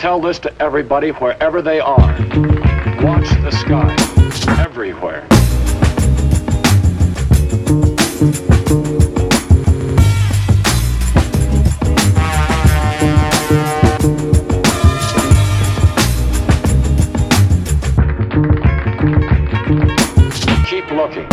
Tell this to everybody wherever they are. Watch the sky everywhere. Keep looking.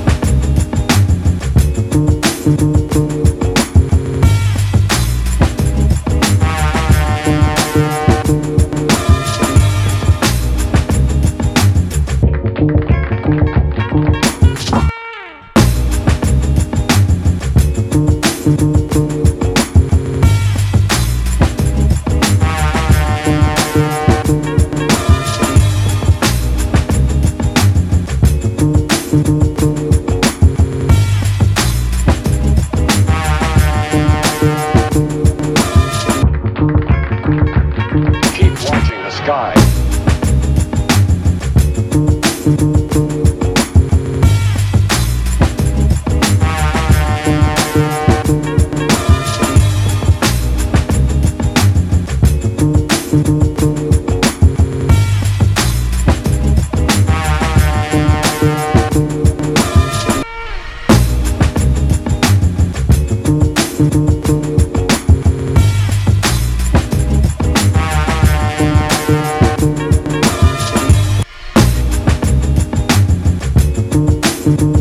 Keep watching the sky. Thank you.